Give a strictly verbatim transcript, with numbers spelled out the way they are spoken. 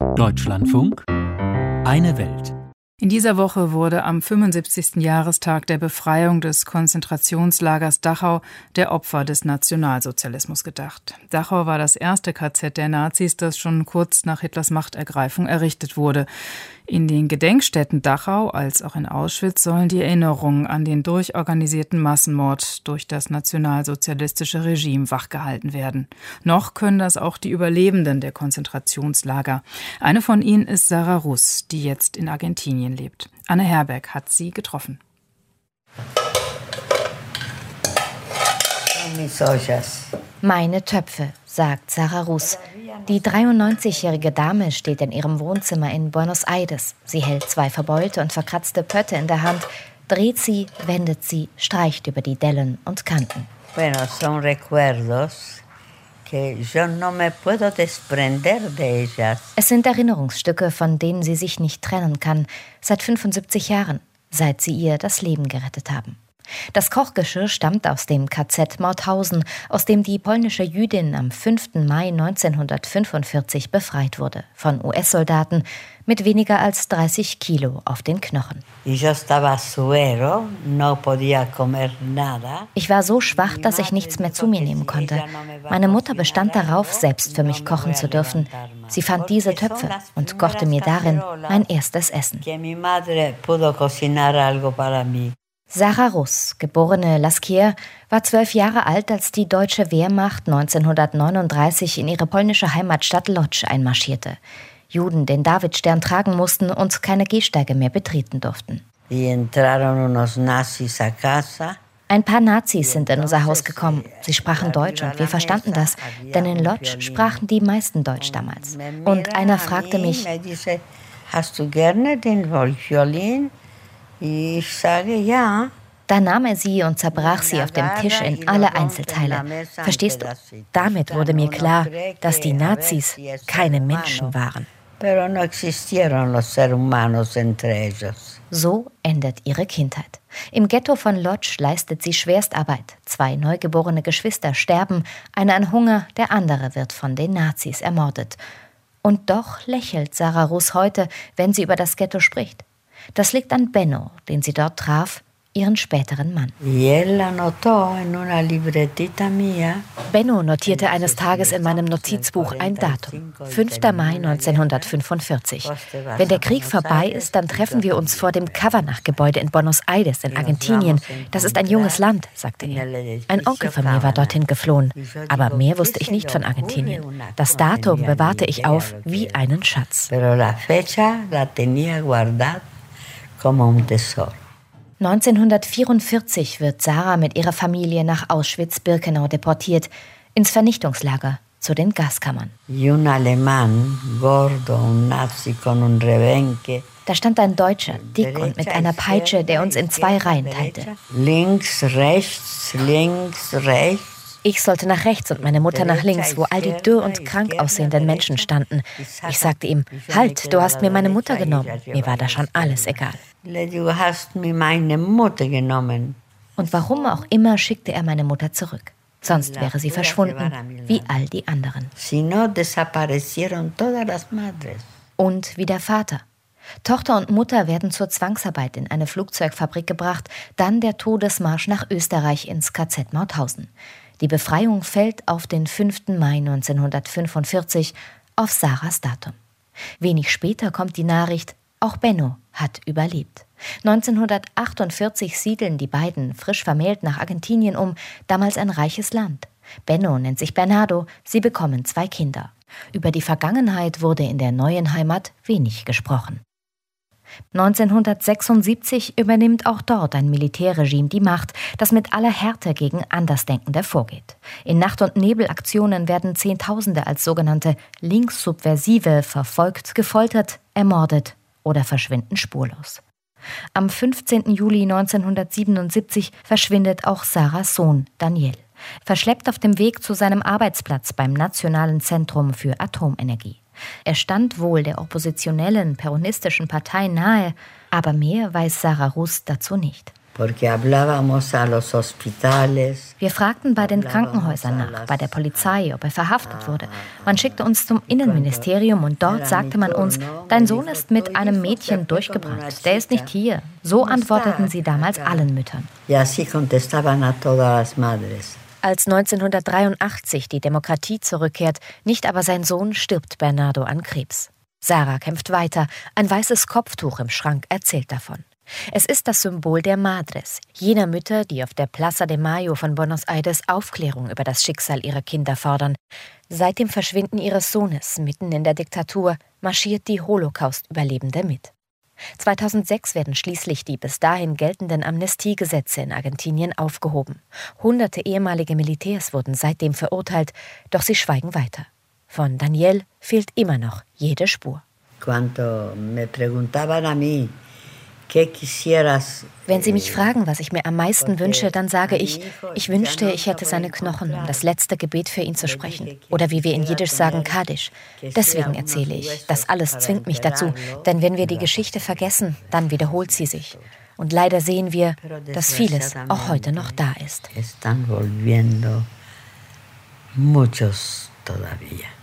Deutschlandfunk, eine Welt. In dieser Woche wurde am fünfundsiebzigsten Jahrestag der Befreiung des Konzentrationslagers Dachau der Opfer des Nationalsozialismus gedacht. Dachau war das erste K Z der Nazis, das schon kurz nach Hitlers Machtergreifung errichtet wurde. In den Gedenkstätten Dachau als auch in Auschwitz sollen die Erinnerungen an den durchorganisierten Massenmord durch das nationalsozialistische Regime wachgehalten werden. Noch können das auch die Überlebenden der Konzentrationslager. Eine von ihnen ist Sarah Russ, die jetzt in Argentinien lebt. Anne Herberg hat sie getroffen. Meine Töpfe, sagt Sarah Russ. Die dreiundneunzigjährige Dame steht in ihrem Wohnzimmer in Buenos Aires. Sie hält zwei verbeulte und verkratzte Pötte in der Hand, dreht sie, wendet sie, streicht über die Dellen und Kanten. Bueno, son recuerdos que yo no me puedo desprender de ellas. Es sind Erinnerungsstücke, von denen sie sich nicht trennen kann, seit fünfundsiebzig Jahren, seit sie ihr das Leben gerettet haben. Das Kochgeschirr stammt aus dem K Z Mauthausen, aus dem die polnische Jüdin am fünften Mai neunzehnhundertfünfundvierzig befreit wurde, von U S-Soldaten mit weniger als dreißig Kilo auf den Knochen. Ich war so schwach, dass ich nichts mehr zu mir nehmen konnte. Meine Mutter bestand darauf, selbst für mich kochen zu dürfen. Sie fand diese Töpfe und kochte mir darin mein erstes Essen. Sarah Russ, geborene Laskier, war zwölf Jahre alt, als die deutsche Wehrmacht neunzehnhundertneununddreißig in ihre polnische Heimatstadt Łódź einmarschierte. Juden den Davidstern tragen mussten und keine Gehsteige mehr betreten durften. Ein paar Nazis sind in unser Haus gekommen. Sie sprachen Deutsch und wir verstanden das, denn in Łódź sprachen die meisten Deutsch damals. Und einer fragte mich: Hast du gerne den Violin? Ich sage ja. Da nahm er sie und zerbrach sie auf dem Tisch in alle Einzelteile. Verstehst du? Damit wurde mir klar, dass die Nazis keine Menschen waren. So endet ihre Kindheit. Im Ghetto von Łódź leistet sie Schwerstarbeit. Zwei neugeborene Geschwister sterben, einer an Hunger, der andere wird von den Nazis ermordet. Und doch lächelt Sarah Russ heute, wenn sie über das Ghetto spricht. Das liegt an Benno, den sie dort traf, ihren späteren Mann. Benno notierte eines Tages in meinem Notizbuch ein Datum, fünfter Mai neunzehnhundertfünfundvierzig. Wenn der Krieg vorbei ist, dann treffen wir uns vor dem Cavernach-Gebäude in Buenos Aires in Argentinien. Das ist ein junges Land, sagte er. Ein Onkel von mir war dorthin geflohen, aber mehr wusste ich nicht von Argentinien. Das Datum bewahrte ich auf wie einen Schatz. neunzehnhundertvierundvierzig wird Sarah mit ihrer Familie nach Auschwitz-Birkenau deportiert, ins Vernichtungslager, zu den Gaskammern. Da stand ein Deutscher, dick und mit einer Peitsche, der uns in zwei Reihen teilte. Links, rechts, links, rechts. Ich sollte nach rechts und meine Mutter nach links, wo all die dürr und krank aussehenden Menschen standen. Ich sagte ihm: Halt, du hast mir meine Mutter genommen. Mir war da schon alles egal. Du hast mir meine Mutter genommen. Und warum auch immer schickte er meine Mutter zurück. Sonst wäre sie verschwunden, wie all die anderen. Und wie der Vater. Tochter und Mutter werden zur Zwangsarbeit in eine Flugzeugfabrik gebracht, dann der Todesmarsch nach Österreich ins K Z Mauthausen. Die Befreiung fällt auf den fünften Mai neunzehnhundertfünfundvierzig, auf Sarahs Datum. Wenig später kommt die Nachricht, auch Benno hat überlebt. neunzehnhundertachtundvierzig siedeln die beiden frisch vermählt nach Argentinien um, damals ein reiches Land. Benno nennt sich Bernardo, sie bekommen zwei Kinder. Über die Vergangenheit wurde in der neuen Heimat wenig gesprochen. neunzehnhundertsechsundsiebzig übernimmt auch dort ein Militärregime die Macht, das mit aller Härte gegen Andersdenkende vorgeht. In Nacht- und Nebelaktionen werden Zehntausende als sogenannte Linkssubversive verfolgt, gefoltert, ermordet oder verschwinden spurlos. Am fünfzehnten Juli neunzehnhundertsiebenundsiebzig verschwindet auch Sarahs Sohn Daniel, verschleppt auf dem Weg zu seinem Arbeitsplatz beim Nationalen Zentrum für Atomenergie. Er stand wohl der oppositionellen peronistischen Partei nahe, aber mehr weiß Sarah Russ dazu nicht. Wir fragten bei den Krankenhäusern nach, bei der Polizei, ob er verhaftet wurde. Man schickte uns zum Innenministerium und dort sagte man uns, dein Sohn ist mit einem Mädchen durchgebrannt, der ist nicht hier. So antworteten sie damals allen Müttern. Als neunzehnhundertdreiundachtzig die Demokratie zurückkehrt, nicht aber sein Sohn, stirbt Bernardo an Krebs. Sarah kämpft weiter, ein weißes Kopftuch im Schrank erzählt davon. Es ist das Symbol der Madres, jener Mütter, die auf der Plaza de Mayo von Buenos Aires Aufklärung über das Schicksal ihrer Kinder fordern. Seit dem Verschwinden ihres Sohnes mitten in der Diktatur marschiert die Holocaust-Überlebende mit. zweitausendsechs werden schließlich die bis dahin geltenden Amnestiegesetze in Argentinien aufgehoben. Hunderte ehemalige Militärs wurden seitdem verurteilt, doch sie schweigen weiter. Von Daniel fehlt immer noch jede Spur. Cuando me preguntaban a mí, Wenn Sie mich fragen, was ich mir am meisten wünsche, dann sage ich, ich wünschte, ich hätte seine Knochen, um das letzte Gebet für ihn zu sprechen. Oder wie wir in Jiddisch sagen, Kaddisch. Deswegen erzähle ich. Das alles zwingt mich dazu. Denn wenn wir die Geschichte vergessen, dann wiederholt sie sich. Und leider sehen wir, dass vieles auch heute noch da ist. Están volviendo muchos todavía.